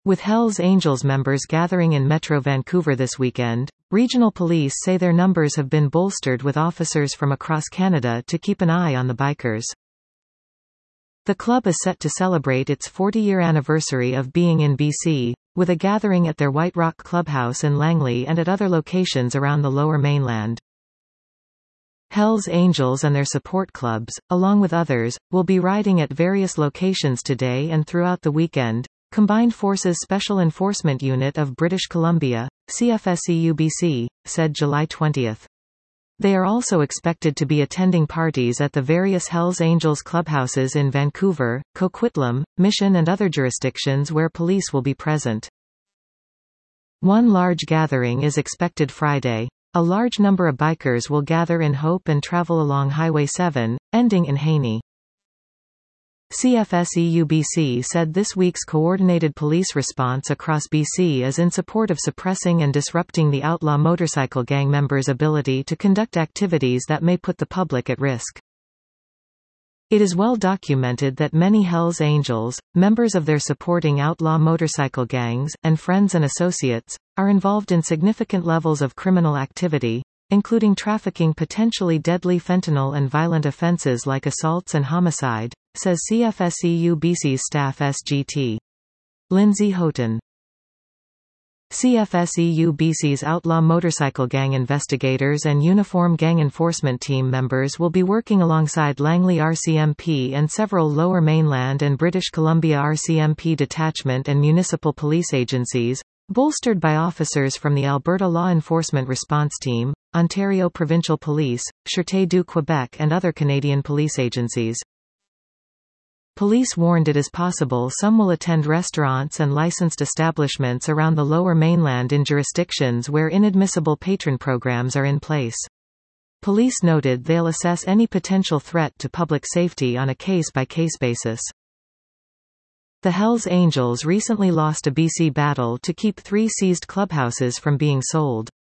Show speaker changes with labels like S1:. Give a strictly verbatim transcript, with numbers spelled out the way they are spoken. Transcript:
S1: With Hells Angels members gathering in Metro Vancouver this weekend, regional police say their numbers have been bolstered with officers from across Canada to keep an eye on the bikers. The club is set to celebrate its forty-year anniversary of being in B C, with a gathering at their White Rock Clubhouse in Langley and at other locations around the Lower Mainland. Hells Angels and their support clubs, along with others, will be riding at various locations today and throughout the weekend. Combined Forces Special Enforcement Unit of British Columbia, C F S E U B C, said July twentieth. They are also expected to be attending parties at the various Hells Angels clubhouses in Vancouver, Coquitlam, Mission and other jurisdictions where police will be present. One large gathering is expected Friday. A large number of bikers will gather in Hope and travel along Highway seven, ending in Haney. C F S E U B C said this week's coordinated police response across B C is in support of suppressing and disrupting the outlaw motorcycle gang members' ability to conduct activities that may put the public at risk. It is well documented that many Hells Angels, members of their supporting outlaw motorcycle gangs, and friends and associates, are involved in significant levels of criminal activity, including trafficking potentially deadly fentanyl and violent offenses like assaults and homicide, says C F S E U B C's staff S G T. Lindsay Houghton. C F S E U B C's outlaw motorcycle gang investigators and uniform gang enforcement team members will be working alongside Langley R C M P and several Lower Mainland and British Columbia R C M P detachment and municipal police agencies, bolstered by officers from the Alberta Law Enforcement Response Team, Ontario Provincial Police, Sûreté du Québec and other Canadian police agencies. Police warned it is possible some will attend restaurants and licensed establishments around the Lower Mainland in jurisdictions where inadmissible patron programs are in place. Police noted they'll assess any potential threat to public safety on a case-by-case basis. The Hells Angels recently lost a B C battle to keep three seized clubhouses from being sold.